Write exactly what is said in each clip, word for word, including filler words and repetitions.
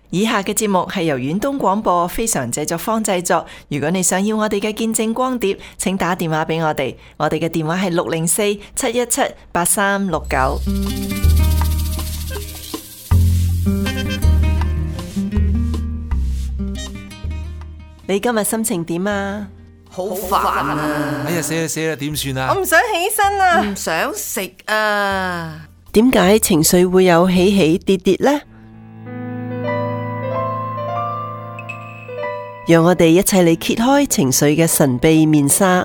以下嘅節目係由遠東廣播非常製作坊製作。如果你想要我哋嘅見證光碟，請打電話俾我哋，我哋嘅電話係六零四七一七八三六九。你今日心情點啊？ 好煩啊！ 哎呀，死啦死啦，點算啊？ 我唔想起身啊，唔想食啊。 點解情緒會有起起跌跌呢？讓我哋一齊嚟揭開情緒嘅神秘面紗。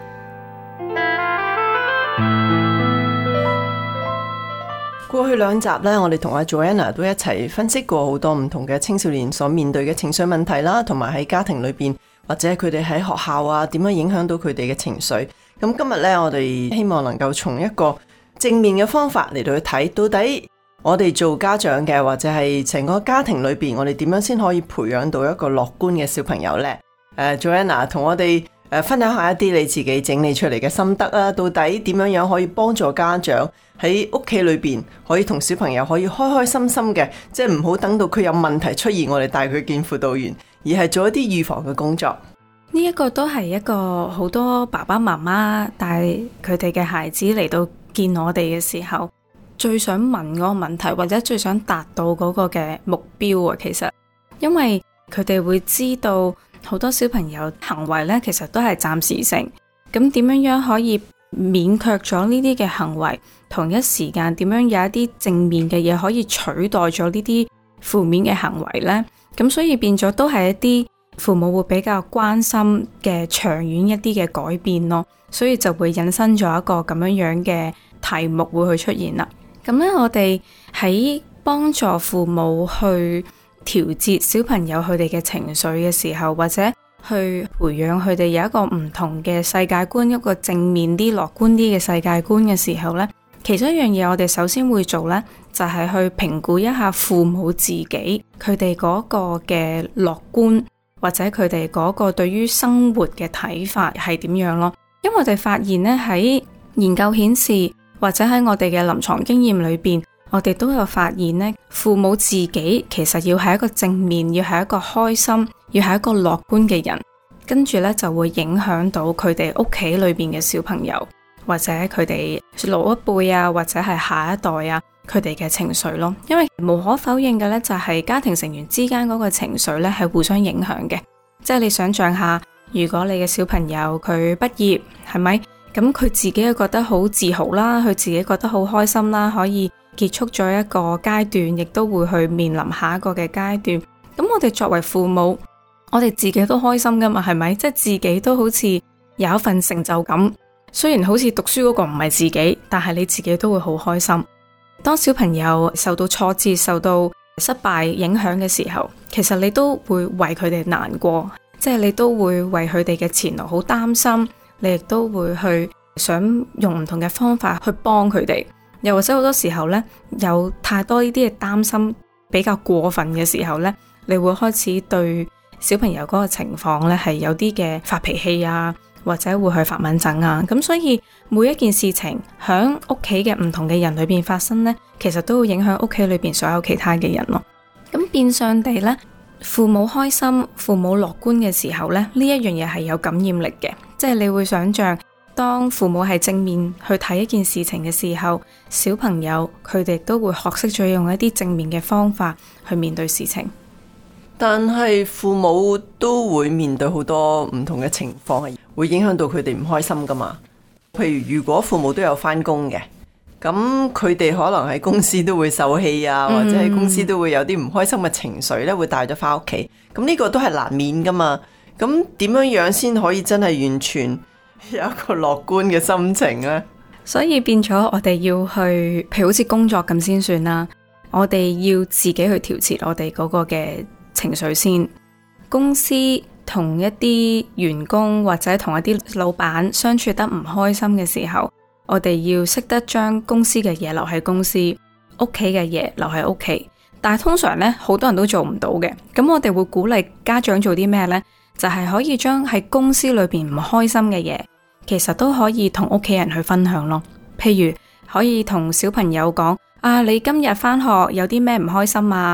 過去兩集呢，我哋同阿 Joanna 都一齊分析過好多唔同嘅青少年所面對嘅情緒問題啦，同埋喺家庭裏邊或者佢哋喺學校啊，點樣影響到佢哋嘅情緒。咁今日呢，我哋希望能夠從一個正面嘅方法嚟到去睇，到底我哋做家長嘅，或者係成個家庭裏邊，我哋點樣先可以培養到一個樂觀嘅小朋友呢？誒、uh, Joanna 同我哋誒、uh, 分享下一啲你自己整理出嚟嘅心得啊，到底點樣樣可以幫助家長喺屋企裏邊可以同小朋友可以開開心心嘅，即係唔好等到佢有問題出現，我哋帶佢見輔導員，而係做一啲預防嘅工作。 呢一個都係一個好多爸爸媽媽帶佢哋嘅孩子嚟到見我哋嘅時候，最想問嗰個問題，或者最想達到嗰個嘅目標啊。其實因為佢哋會知道好多小朋友行為呢，其實都係暫時性。咁點樣樣可以免卻咗呢啲嘅行為，同一時間點樣有一啲正面嘅嘢可以取代咗呢啲負面嘅行為呢？咁所以變咗都係一啲父母會比較關心嘅長遠一啲嘅改變咯。所以就會引申咗一個咁樣樣嘅題目會去出現啦。咁咧，我哋喺幫助父母去調節小朋友佢哋嘅情緒嘅時候，或者去培養佢哋有一個唔同嘅世界觀，一個正面啲、樂觀啲嘅世界觀嘅時候呢，其中一樣嘢我哋首先會做呢，就係去評估一下父母自己佢哋嗰個嘅樂觀，或者佢哋嗰個對於生活嘅睇法係點樣咯。因為我哋發現呢，喺研究顯示，或者喺我哋嘅臨床經驗裏邊，我哋都有發現呢，父母自己其實要係一個正面，要係一個開心，要係一個樂觀嘅人，跟住呢就會影響到佢哋屋企裏邊嘅小朋友，或者佢哋老一輩啊，或者係下一代啊，佢哋嘅情緒咯。因為無可否認嘅呢，就係家庭成員之間嗰個情緒呢係互相影響嘅。即係你想象下，如果你嘅小朋友佢畢業，係咪？咁佢自己覺得好自豪啦，佢自己覺得好開心啦，可以結束咗一個階段，亦都會去面臨下一個嘅階段。咁我哋作為父母，我哋自己都開心噶嘛，係咪？即係自己都好似有一份成就感。雖然好似讀書嗰個唔係自己，但係你自己都會好開心。當小朋友受到挫折、受到失敗影響嘅時候，其實你都會為佢哋難過，即係你都會為佢哋嘅前途好擔心。你亦都會去想用唔同嘅方法去幫佢哋，又或者好多時候呢，有太多呢啲嘅擔心比較過分嘅時候呢，你會開始對小朋友嗰個情況呢係有啲嘅發脾氣啊，或者會去發敏疹啊。咁所以每一件事情響屋企嘅唔同嘅人裏邊發生呢，其實都會影響屋企裏邊所有其他嘅人咯。咁變相地呢，父母開心、父母樂觀嘅時候呢，呢一樣嘢係有感染力嘅。即係你會想象，當父母係正面去睇一件事情嘅時候，小朋友佢哋都會學識咗用一啲正面嘅方法去面對事情。 但係父母都會面對好多唔同嘅情況，係會影響到佢哋唔開心噶嘛。譬如如果父母都有返工嘅，咁佢哋可能喺公司都會受氣啊，或者喺公司都會有啲唔開心嘅情緒咧，會帶咗返屋企。咁呢個都係難免噶嘛。咁點樣樣先可以真係完全有一個樂觀嘅心情呢？ 所以變咗我哋要去，譬如好似工作咁先算啦。我哋要自己去調節我哋嗰個嘅情緒先。公司同一啲員工或者同一啲老闆相處得唔開心嘅時候，我哋要識得將公司嘅嘢留喺公司，屋企嘅嘢留喺屋企。但係通常呢，好多人都做唔到嘅。咁我哋會鼓勵家長做啲咩呢？就係可以將喺公司裏邊唔開心嘅嘢，其實都可以同屋企人去分享咯。譬如可以同小朋友講：啊，你今日返學有啲咩唔開心啊？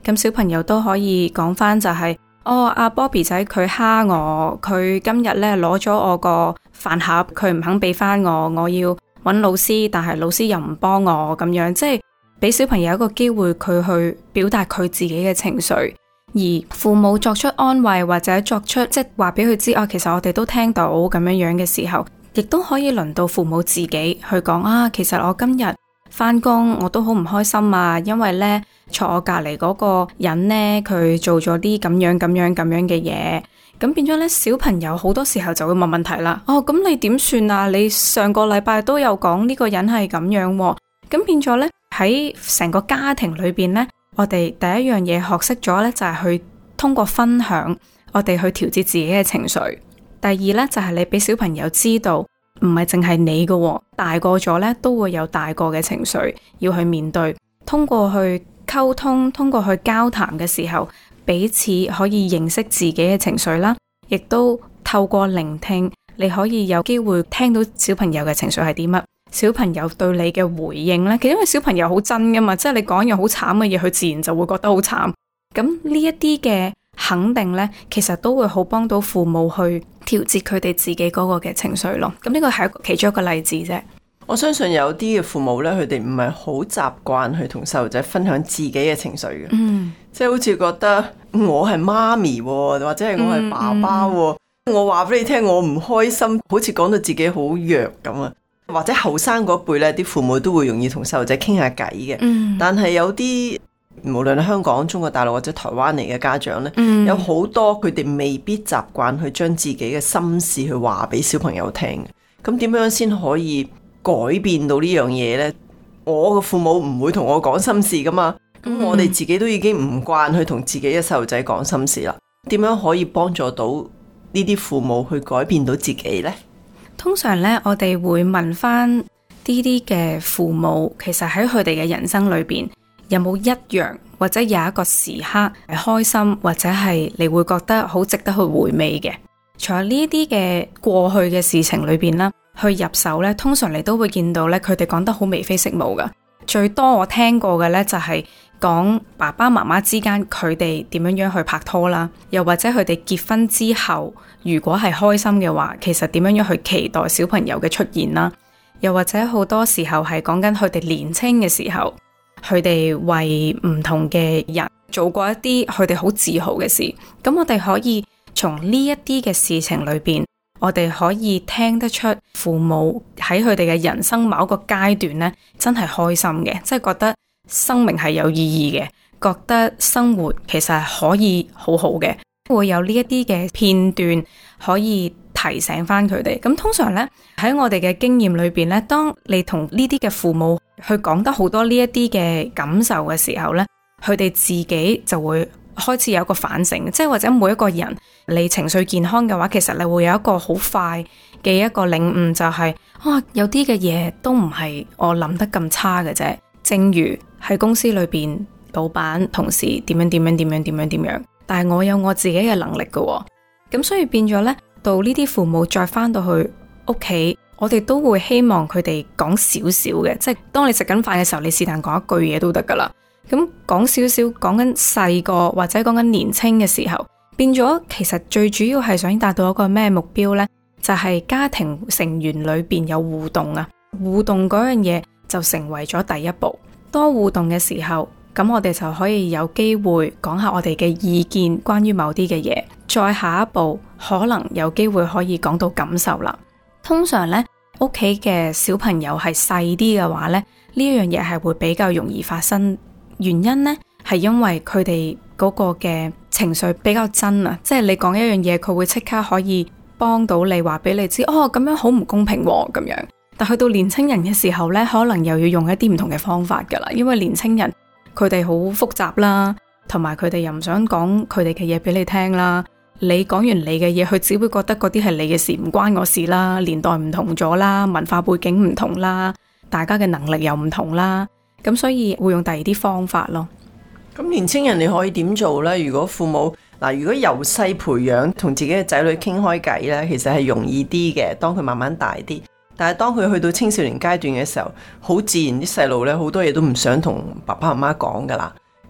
咁小朋友都可以講翻就係、是，哦，阿 Bobby 仔佢蝦我，佢今日咧攞咗我個飯盒，佢唔肯俾翻我，我要揾老師，但係老師又唔幫我咁樣，即係俾小朋友一個機會佢去表達佢自己嘅情緒，而父母作出安慰或者作出即係話俾佢知啊，其實我哋都聽到咁樣樣嘅時候，亦都可以輪到父母自己去講啊，其實我今日返工我都好唔開心啊，因為呢坐我隔籬嗰個人呢，佢做咗啲咁樣咁樣咁樣嘅嘢，咁變咗呢，小朋友好多時候就會問問題啦。哦，咁你點算啊？你上個禮拜都有講呢個人係咁樣喎，咁變咗呢，喺成個家庭裏邊呢，我哋第一樣嘢學識咗呢，就係去通過分享，我哋去調節自己嘅情緒。第二呢，就係你俾小朋友知道，唔係淨係你嘅喎，大個咗呢都會有大個嘅情緒要去面對。通過去溝通，通過去交談嘅時候，彼此可以認識自己嘅情緒啦，亦都透過聆聽，你可以有機會聽到小朋友嘅情緒係啲乜，小朋友對你嘅回應呢，其實因為小朋友好真噶嘛，即係你講一樣好慘嘅嘢，佢自然就會覺得好慘。咁呢一啲嘅肯定呢，其實都會好幫到父母去調節佢哋自己嗰個嘅情緒咯。咁呢個係其中一個例子啫。 我相信有啲嘅父母呢，佢哋唔係好習慣去同細路仔分享自己嘅情緒嘅，嗯，即係好似覺得我係媽咪或者係我係爸爸，嗯嗯、我話俾你聽我唔開心，好似講到自己好弱咁啊。或者後生嗰輩呢啲父母都會容易同細路仔傾下偈嘅，嗯、但係有啲無論係香港、中國大陸或者台灣嚟嘅家長呢，嗯、有好多佢哋未必習慣去將自己嘅心事去話俾小朋友聽嘅。咁點樣先可以改變到呢樣嘢呢？我嘅父母唔會同我講心事噶嘛，咁、嗯、我哋自己都已經唔慣去同自己嘅細路仔講心事啦。點樣可以幫助到呢啲父母去改變到自己呢？ 通常呢，我哋會問翻呢啲嘅父母，其實喺佢哋嘅人生裏邊有冇一樣或者有一個時刻係開心，或者係你會覺得好值得去回味嘅。除咗呢啲嘅過去嘅事情裏邊啦，去入手呢，通常你都會見到呢，佢哋講得好眉飛色舞噶。最多我聽過嘅呢，就係講爸爸媽媽之間佢哋點樣樣去拍拖啦，又或者佢哋結婚之後如果係開心嘅話，其實點樣樣去期待小朋友嘅出現啦，又或者好多時候係講緊佢哋年青嘅時候，佢哋為唔同嘅人做過一啲佢哋好自豪嘅事。咁我哋可以從呢一啲嘅事情裏邊，我哋可以聽得出父母喺佢哋嘅人生某一個階段呢，真係開心嘅，即係覺得生命係有意義嘅，覺得生活其實係可以好好嘅，會有呢一啲嘅片段可以提醒翻佢哋。咁通常呢，喺我哋嘅經驗裏邊呢，當你同呢啲嘅父母去講得好多呢一啲嘅感受嘅時候呢，佢哋自己就會開始有一個反省，即係或者每一個人你情緒健康嘅話，其實你會有一個好快嘅一個領悟，就係啊，有啲嘅嘢都唔係我諗得咁差嘅啫。正如喺公司裏邊，老闆同事點樣點樣點樣點樣點樣，但係我有我自己嘅能力㗎喎。咁所以變咗呢，到呢啲父母再翻到去屋企，我哋都會希望佢哋講少少嘅，即係當你食緊飯嘅時候，你是但講一句嘢都得噶啦。咁講少少，講緊細個或者講緊年青嘅時候，變咗其實最主要係想達到一個咩目標呢？就係家庭成員裏邊有互動啊，互動嗰樣嘢就成為咗第一步。多互動嘅時候，咁我哋就可以有機會講下我哋嘅意見，關於某啲嘅嘢。再下一步，可能有機會可以講到感受啦。通常呢，屋企嘅小朋友係細啲嘅話呢，呢樣嘢係會比較容易發生。原因呢，係因為佢哋嗰個嘅情緒比較真啊，即係你講一樣嘢，佢會即刻可以幫到你，話俾你知，哦，咁樣好唔公平喎，咁樣。但去到年青人嘅時候呢，可能又要用一啲唔同嘅方法噶啦，因為年青人佢哋好複雜啦，同埋佢哋又唔想講佢哋嘅嘢俾你聽啦。你講完你嘅嘢，佢只會覺得嗰啲係你嘅事，唔關我事啦。年代唔同咗啦，文化背景唔同啦，大家嘅能力又唔同啦，咁所以會用第二啲方法咯。 咁年青人你可以點做呢？如果父母嗱，如果由細培養同自己嘅仔女傾開偈呢，其實係容易啲嘅。當佢慢慢大啲，但係當佢去到青少年階段嘅時候，好自然啲細路呢，好多嘢都唔想同爸爸媽媽講噶啦。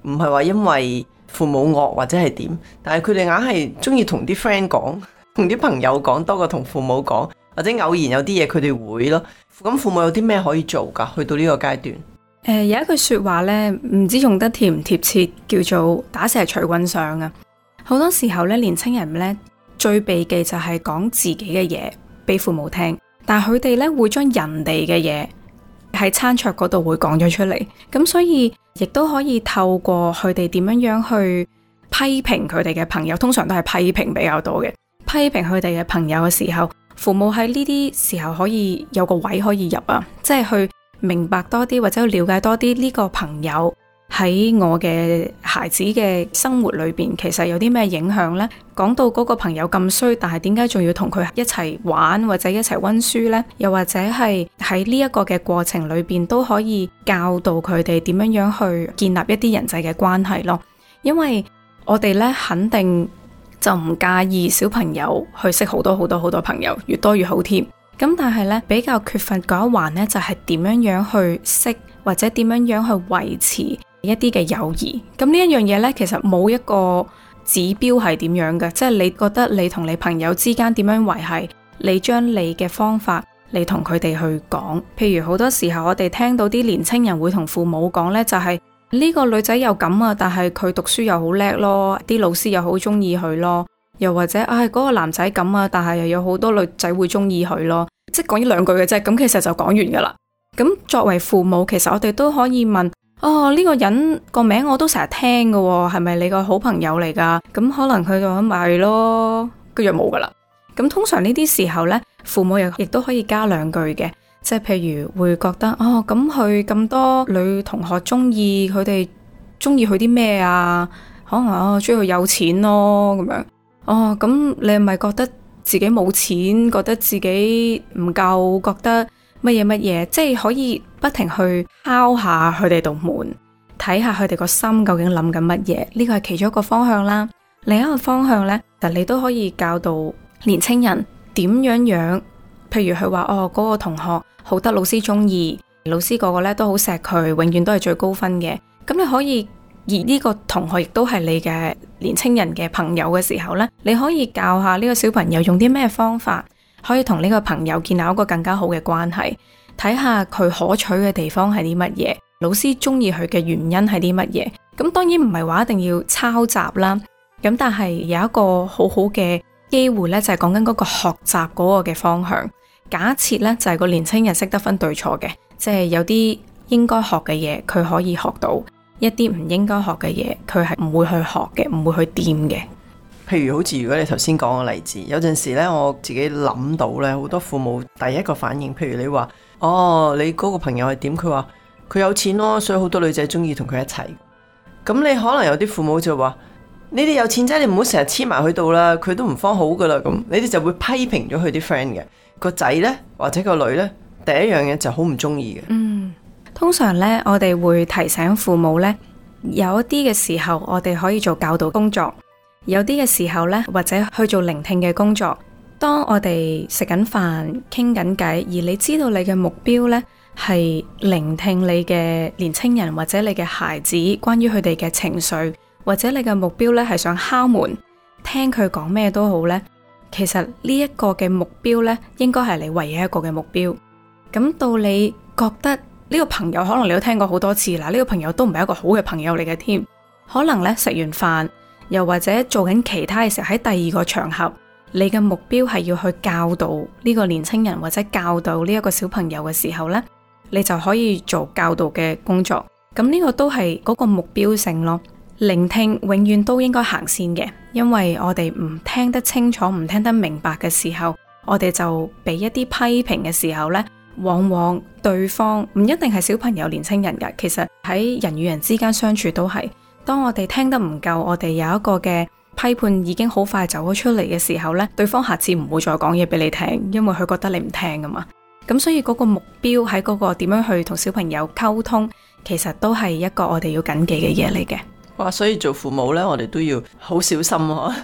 唔係話因為父母惡或者係點，但係佢哋硬係中意同啲 friend 講，同啲朋友講多過同父母講，或者偶然有啲嘢佢哋會咯。咁父母有啲咩可以做噶？去到呢個階段，誒、 呃，有一句說話呢，唔知用得貼唔貼切，叫做打蛇隨棍上啊。好多時候咧，年青人咧最避忌就係講自己嘅嘢俾父母聽，但係佢哋咧會將人哋嘅嘢喺餐桌嗰度會講咗出嚟，咁所以亦都可以透過佢哋點樣樣去批評佢哋嘅朋友，通常都係批評比較多嘅。批評佢哋嘅朋友嘅時候，父母喺呢啲時候可以有個位可以入啊，即係去明白多啲或者去了解多啲呢個朋友喺我嘅孩子嘅生活裏邊，其實有啲咩影響呢？講到嗰個朋友咁衰，但係點解仲要同佢一齊玩或者一齊溫書呢？又或者係喺呢一個嘅過程裏邊，都可以教導佢哋點樣樣去建立一啲人際嘅關係咯。因為我哋咧肯定就唔介意小朋友去識好多好多好多朋友，越多越好添。咁但係咧比較缺乏嗰一環咧，就係點樣樣去識或者點樣樣去維持一啲嘅友誼。咁呢一樣嘢咧，其實冇一個指標係點樣嘅，即係你覺得你同你朋友之間點樣維繫，你將你嘅方法你同佢哋去講。譬如好多時候我哋聽到啲年青人會同父母講咧，就係呢個女仔又咁啊，但係佢讀書又好叻咯，啲老師又好中意佢咯。又或者唉，嗰個男仔咁啊，但係又有好多女仔會中意佢咯。即係講一兩句嘅啫，咁其實就講完噶啦。咁作為父母，其實我哋都可以問：哦，呢個人個名我都成日聽噶，係咪你個好朋友嚟噶？咁可能佢就咁咪係咯，跟住冇噶啦。咁通常呢啲時候呢，父母又亦都可以加兩句嘅，即係譬如會覺得哦，咁佢咁多女同學中意佢哋，中意佢啲咩啊？可能哦，中意佢有錢咯，咁樣。哦，咁你係咪覺得自己冇錢，覺得自己唔夠，覺得乜嘢乜嘢？即係可以不停去敲下佢哋道門，睇下佢哋個心究竟諗緊乜嘢。呢個係其中一個方向啦。另一個方向呢，就你都可以教導年青人點樣樣。譬如佢話哦，嗰個同學好得老師中意，老師個個咧都好錫佢，永遠都係最高分嘅。咁你可以。而呢個同學亦都係你嘅年青人嘅朋友嘅時候呢，你可以教下呢個小朋友用啲咩方法可以同呢個朋友建立一個更加好嘅關係，睇下佢可取嘅地方係啲乜嘢，老師中意佢嘅原因係啲乜嘢。咁當然唔係話一定要抄襲啦，咁但係有一個好好嘅機會呢，就係講緊嗰個學習嗰個嘅方向。假設呢，就係個年青人識得分對錯嘅，即係有啲應該學嘅嘢佢可以學到。一啲唔應該學嘅嘢，佢係唔會去學嘅，唔會去掂嘅。 譬如好似如果你頭先講嘅例子，有陣時咧，我自己諗到咧，好多父母第一個反應，譬如你話，哦，你嗰個朋友係點？佢話佢有錢咯，所以好多女仔中意同佢一齊。咁你可能有啲父母就話，你哋有錢仔，你唔好成日黐埋佢度啦，佢都唔方好噶啦。咁你哋就會批評咗佢啲 friend 嘅個仔咧，或者個女咧，第一樣嘢就好唔中意嘅。 嗯。通常咧，我哋會提醒父母咧，有一啲嘅時候，我哋可以做教導工作；有啲嘅時候咧，或者去做聆聽嘅工作。當我哋食緊飯、傾緊偈，而你知道你嘅目標咧係聆聽你嘅年青人或者你嘅孩子關於佢哋嘅情緒，或者你嘅目標咧係想敲門聽佢講咩都好咧，其實呢一個嘅目標咧，應該係你唯一一個嘅目標。咁到你覺得呢個朋友可能你都聽過好多次啦，呢個朋友都唔係一個好嘅朋友嚟嘅添。可能咧食完飯，又或者做緊其他嘅時候，喺第二個場合，你嘅目標係要去教導呢個年青人或者教導呢一個小朋友嘅時候呢，你就可以做教導嘅工作。咁呢個都係嗰個目標性咯。聆聽永遠都應該行先嘅，因為我哋唔聽得清楚、唔聽得明白嘅時候，我哋就俾一啲批評嘅時候呢。往往對方唔一定係小朋友、年青人㗎，其實喺人與人之間相處都係。當我哋聽得唔夠，我哋有一個嘅批判已經好快走咗出嚟嘅時候呢，對方下次唔會再講嘢俾你聽，因為佢覺得你唔聽㗎嘛。咁所以嗰個目標喺嗰個點樣去同小朋友溝通，其實都係一個我哋要謹記嘅嘢嚟嘅。 哇！所以做父母呢，我哋都要好小心啊。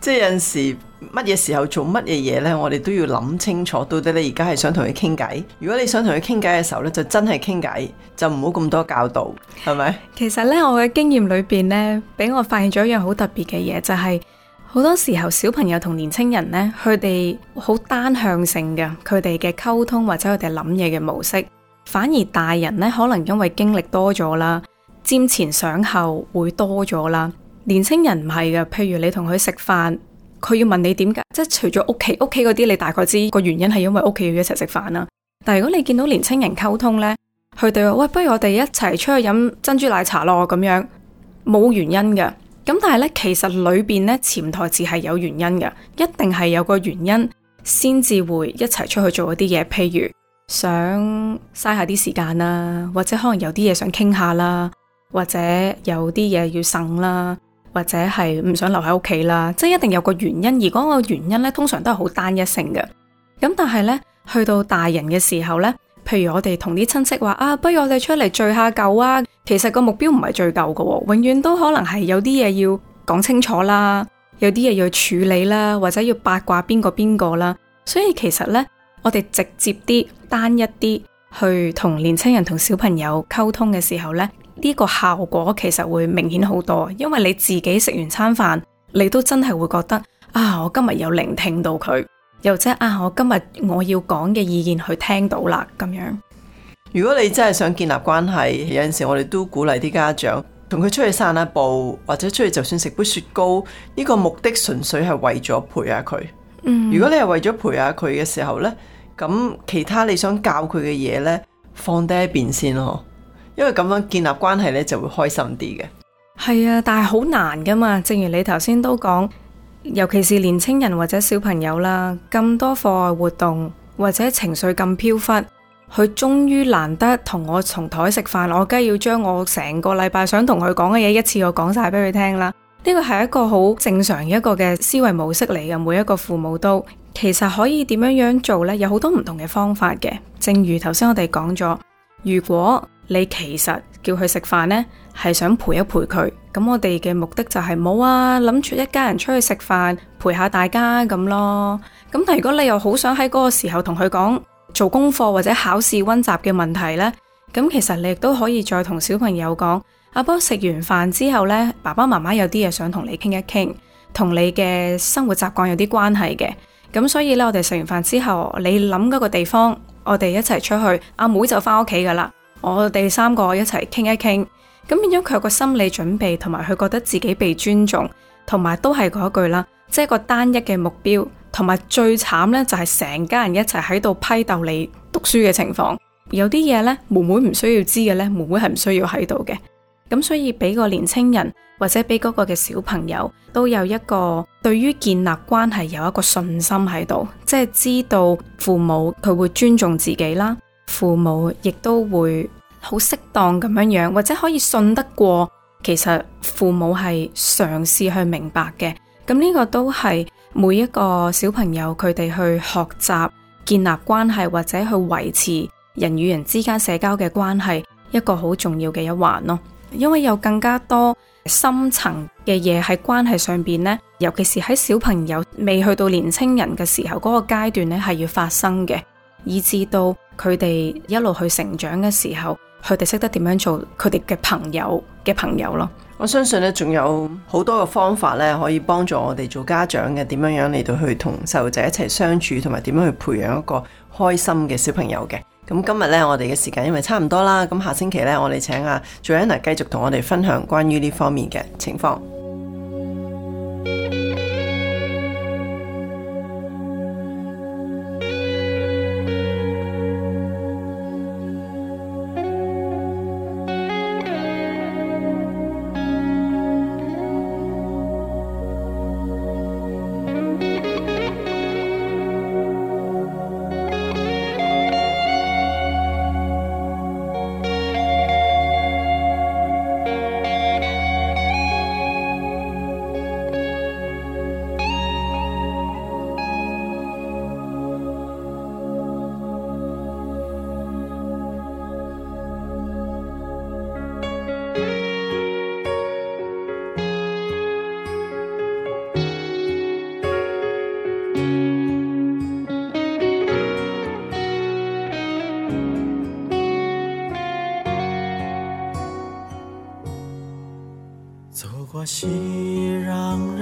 即係有陣時乜嘢時候做乜嘢嘢呢，我哋都要諗清楚。到底你而家係想同佢傾偈？如果你想同佢傾偈嘅時候呢，就真係傾偈，就唔好咁多教導，係咪？ 其實呢，我嘅經驗裏邊呢，俾我發現咗一樣好特別嘅嘢，就係、是、好多時候小朋友同年青人呢，佢哋好單向性嘅，佢哋嘅溝通或者佢哋諗嘢嘅模式，反而大人呢，可能因為經歷多咗啦，瞻前想後會多咗啦。年青人唔係嘅，譬如你同佢食飯，佢要問你點解，即係除咗屋企屋企嗰啲，你大概知個原因係因為屋企要一齊食飯啦。但係如果你見到年青人溝通呢，佢哋話喂，不如我哋一齊出去飲珍珠奶茶咯，咁樣冇原因嘅。咁但係呢，其實裏邊呢，潛台詞係有原因嘅，一定係有個原因先至會一齊出去做一啲嘢，譬如想嘥下啲時間啦，或者可能有啲嘢想傾下啦，或者有啲嘢要省啦。或者係唔想留喺屋企啦，即係一定有個原因，而嗰個原因咧，通常都係好單一性嘅。咁但係咧，去到大人嘅時候咧，譬如我哋同啲親戚話啊，不如我哋出嚟聚下舊啊，其實個目標唔係聚舊嘅，永遠都可能係有啲嘢要講清楚啦，有啲嘢要處理啦，或者要八卦邊個邊個啦。所以其實咧，我哋直接啲、單一啲去同年青人同小朋友溝通嘅時候咧，呢個效果其實會明顯好多，因為你自己食完餐飯，你都真係會覺得啊，我今日有聆聽到佢，又即係啊，我今日我要講嘅意見佢聽到啦，咁樣。 如果你真係想建立關係，有陣時我哋都鼓勵啲家長同佢出去散下步，或者出去就算食杯雪糕，呢個目的純粹係為咗陪下佢。嗯，如果你係為咗陪下佢嘅時候呢，咁其他你想教佢嘅嘢呢，放低一邊先咯。因為咁樣建立關係咧，就會開心啲嘅。 係啊，但係好難噶嘛。正如你頭先都講，尤其是年青人或者小朋友啦，咁多課外活動或者情緒咁飄忽，佢終於難得同我同台食飯，我梗係要將我成個禮拜想同佢講嘅嘢一次過講晒俾佢聽啦。呢個係一個好正常一個嘅思維模式嚟嘅，每一個父母都其實可以點樣樣做呢？有好多唔同嘅方法嘅。正如頭先我哋講咗，如果你其實叫佢食飯呢，係想陪一陪佢，咁我哋嘅目的就係冇啊，諗住一家人出去食飯，陪下大家咁咯。咁但如果你又好想喺嗰個時候同佢講做功課或者考試溫習嘅問題呢，咁其實你亦都可以再同小朋友講，阿波食完飯之後呢，爸爸媽媽有啲嘢想同你傾一傾，同你嘅生活習慣有啲關係嘅。咁所以呢，我哋食完飯之後，你諗嗰個地方，我哋一齊出去，阿妹就翻屋企噶啦。我哋三個一齊傾一傾，咁變咗佢有個心理準備，同埋佢覺得自己被尊重，同埋都係嗰句啦，即係個單一嘅目標，同埋最慘呢，就係成家人一齊喺度批鬥你讀書嘅情況。有啲嘢呢，妹妹唔需要知嘅呢，妹妹係唔需要喺度嘅。咁所以俾個年青人或者俾嗰個嘅小朋友都有一個對於建立關係有一個信心喺度，即係知道父母佢會尊重自己啦。父母亦都會好適當咁樣樣，或者可以信得過，其實父母係嘗試去明白嘅。咁呢個都係每一個小朋友佢哋去學習建立關係，或者去維持人與人之間社交嘅關係一個好重要嘅一環咯。因為有更加多深層嘅嘢喺關係上邊呢，尤其是喺小朋友未去到年青人嘅時候，嗰個階段呢係要發生嘅，以至到佢哋一路去成長嘅時候，佢哋識得點樣做佢哋嘅朋友嘅朋友咯。 我相信咧，仲有好多嘅方法咧，可以幫助我哋做家長嘅，點樣樣嚟到去同細路仔一齊相處，同埋點樣去培養一個開心嘅小朋友嘅。咁今日咧，我哋嘅時間因為差唔多啦，咁下星期咧，我哋請阿 Joanna 繼續同我哋分享關於呢方面嘅情況。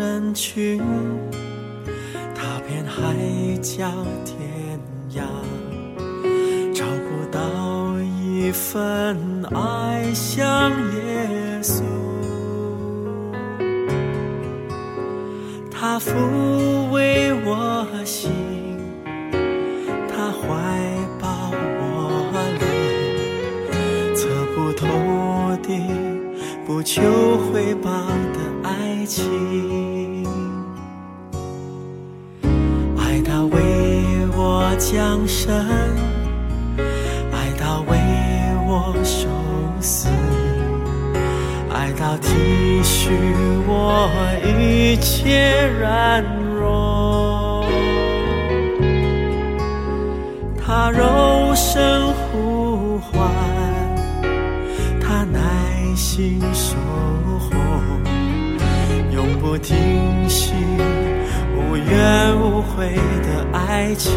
人群，踏遍海角天涯，找不到一份爱像耶稣。他抚慰我心，他怀抱我灵，测不透的不求回报的爱情。爱到为我降生，爱到为我受死，爱到体恤我一切软弱。他柔声呼唤，他耐心守候，永不停息，无怨无悔的爱情。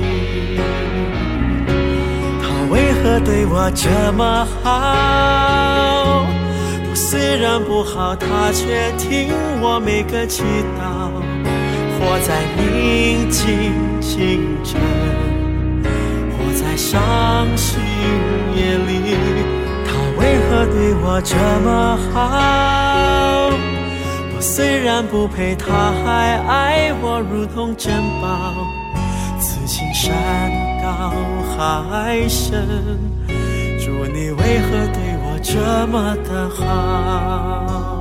他为何对我这么好？虽然不好，他却听我每个祈祷。活在宁静清晨，活在伤心夜里，他为何对我这么好？我虽然不配，他还爱我如同珍宝。此情山高海深，主你为何对我这么的好？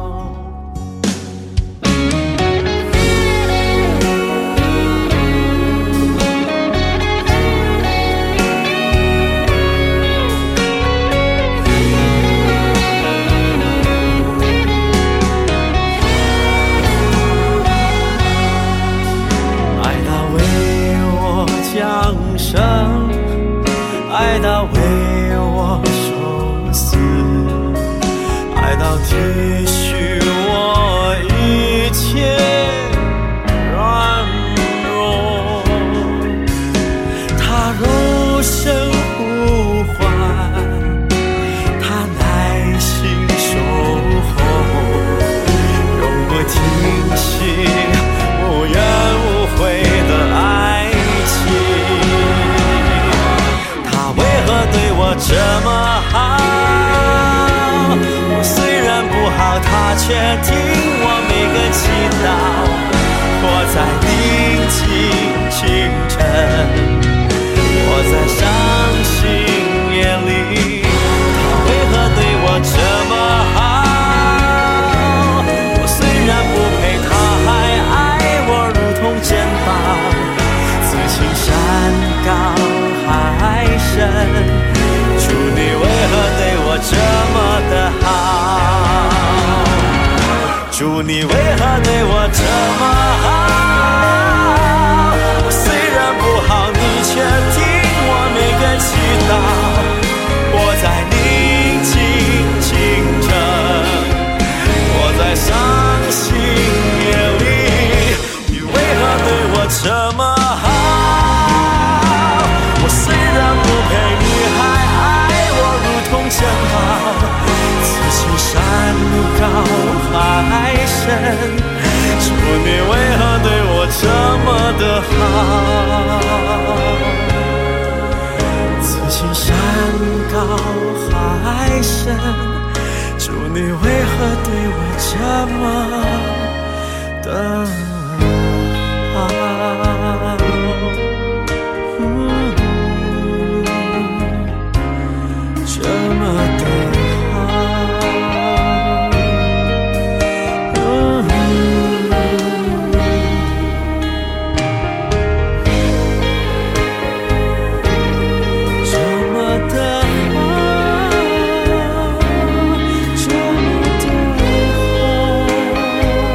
爱到为我受死，爱到体恤我一切软弱。他柔声呼唤，他耐心守候，永不停息，无怨无悔的爱情。对我这么好，我虽然不好，他却听我每个祈祷。活在宁静清晨，活在伤心夜里，他为何对我这么好？我虽然不配，他还爱我如同珍宝。此情山高海深，主你为何对我这么的好？主你为何对我这么好？我虽然不好，你却听我每个祈祷。我在宁静清晨，我在伤心夜里，你为何对我这么好？我虽然不配，你还爱我如同珍宝。此情山高海深，主你为何对我这么的好？此情山高海深，主你为何对我这么的好？这么的好。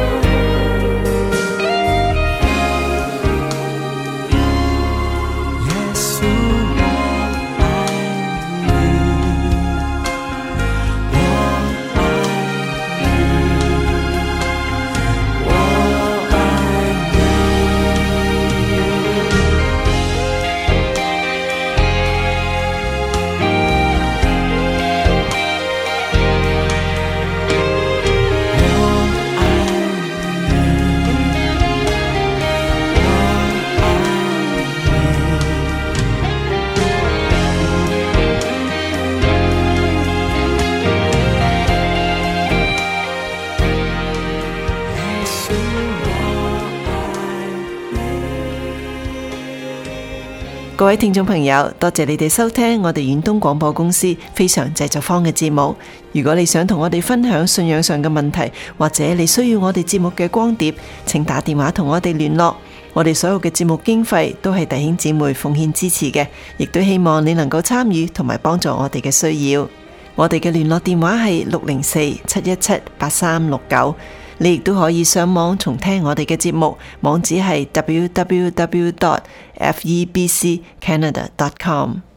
各位聽眾朋友，多謝你哋收聽我哋遠東廣播公司非常製作坊嘅節目。如果你想同我哋分享信仰上嘅問題，或者你需要我哋節目嘅光碟，請打電話同我哋聯絡。我哋所有嘅節目經費都係弟兄姊妹奉獻支持嘅，亦都希望你能夠參與同埋幫助我哋嘅需要。我哋嘅聯絡電話係六零四七一七八三六九。你亦都可以上網重聽我哋嘅節目，網址係 w w w dot f e b c canada dot com。